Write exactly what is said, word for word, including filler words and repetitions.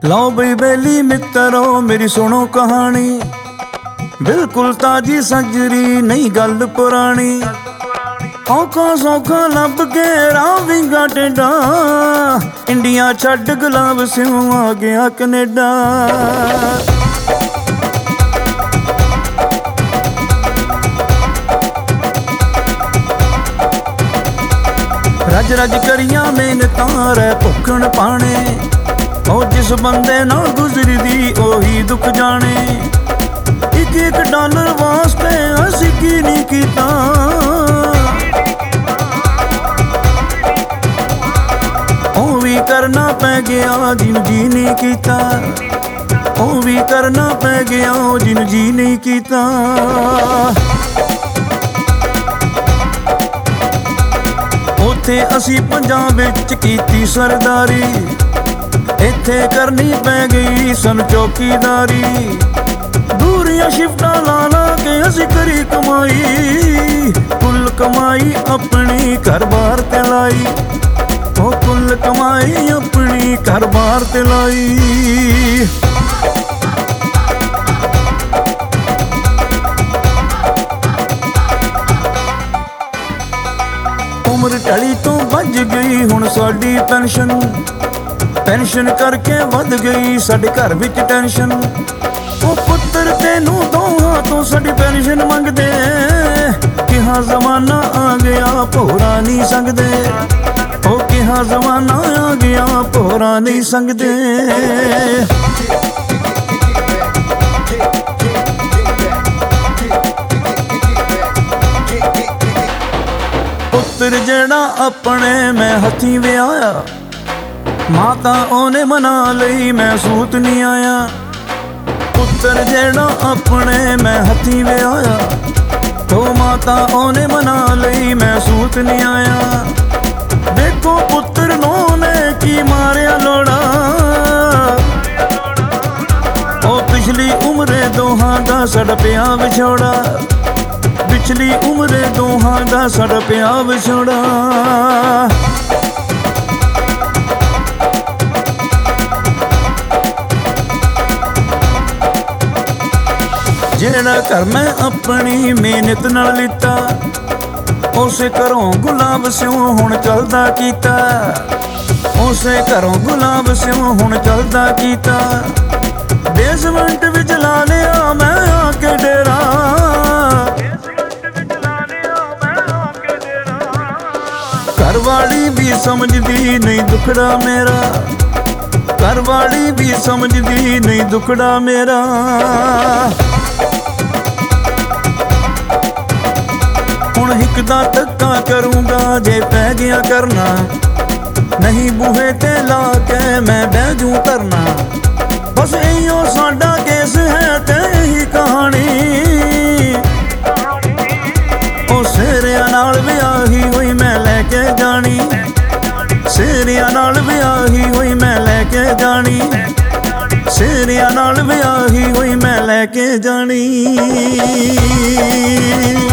लो बई बेली मित्रो मेरी सुनो कहानी, बिल्कुल ताजी सजरी नहीं गल पुरानी। औखा सौखा लब के राह विंगा टेढ़ा, इंडिया छड्ड गुलाब सिंह आ गया कनेडा। रज रज करिया मेहनतां रै भुखण पाने, ओ जिस बंदे नाल गुजरी दी ओही दुख जाने। एक एक डॉलर वास्ते असीं की नहीं कीता, ओ भी करना पै गया जिन जी नहीं कीता, ओ भी करना पै गया जिन जी नहीं कीता। उत्थे असी पंजाब विच कीती सरदारी, इत्थे करनी पै गई सन चौकीदारी। दूरियां शिफ्टां ला ला के असी करी कमाई, कुल कमाई अपनी घर बार ते लाई, ओ कुल कमाई अपनी घर बार ते लाई। उम्र टली तो बज गई हुण साडी पेंशन, पेंशन करके वध गई साडे घर विच टेंशन। ओ पुत्तर तेनू दोहां तो साडी पेंशन मंगदे, किहा जमाना आ गया भोरा नहीं संगदे, ओ किहा जमाना आ गया भोरा नहीं संगदे। पुत्तर जेड़ा अपने मैं हथी विआया, माता ओने मना लई मैं सूत नहीं आया। पुत्तर जेड़ा अपने मैं हथी विआया, तो माता ओने मना लई मैं सूत नहीं आया। देखो पुत्तर नौ ने की मारिया लोड़ा, ओ पिछली उम्रे दोहां दा सड़ पिया विछोड़ा, पिछली उम्रे दोहां दा सड़ पिया विछोड़ा। जेड़ा घर मैं अपनी मेहनत नाल लिता, उसे घरों गुलाब सिंह हुण चलदा कीता, उसे घरों गुलाब सिंह हुण चलदा कीता। बेसमेंट विच ला लिया मैं आके डेरा, घरवाली भी समझदी नहीं दुखड़ा मेरा, घरवाली भी समझदी नहीं दुखड़ा मेरा। हुण हिक दा धक्का करूंगा जे पै गया करना, नहीं बूहे ते ला के मैं बह जूं धरना। बस इहो साडा केस है ते यही कहानी, ओ सेरिया नाल विआही होई मैं लैके जानी, सेरिया नाल विआही होई मैं लैके जानी, सेरिया नाल विआही होई मैं लैके जानी।